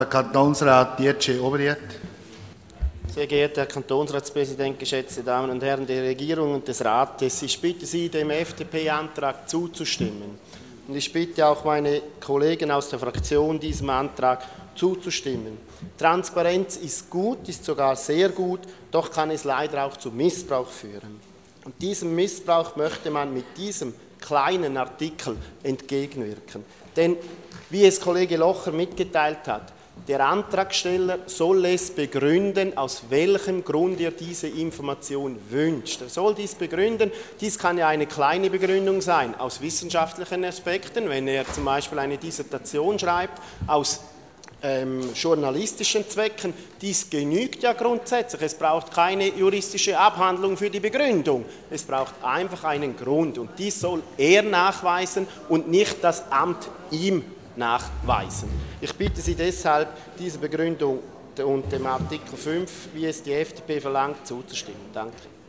Kantonsrat Dietschi Obriet. Sehr geehrter Herr Kantonsratspräsident, geschätzte Damen und Herren der Regierung und des Rates, ich bitte Sie, dem FDP-Antrag zuzustimmen. Und ich bitte auch meine Kollegen aus der Fraktion, diesem Antrag zuzustimmen. Transparenz ist gut, ist sogar sehr gut, doch kann es leider auch zu Missbrauch führen. Und diesem Missbrauch möchte man mit diesem kleinen Artikel entgegenwirken. Denn, wie es Kollege Locher mitgeteilt hat, der Antragsteller soll es begründen, aus welchem Grund er diese Information wünscht. Er soll dies begründen. Dies kann ja eine kleine Begründung sein, aus wissenschaftlichen Aspekten, wenn er zum Beispiel eine Dissertation schreibt, aus journalistischen Zwecken. Dies genügt ja grundsätzlich. Es braucht keine juristische Abhandlung für die Begründung. Es braucht einfach einen Grund. Und dies soll er nachweisen und nicht das Amt ihm nachweisen. Ich bitte Sie deshalb, dieser Begründung und dem Artikel 5, wie es die FDP verlangt, zuzustimmen. Danke.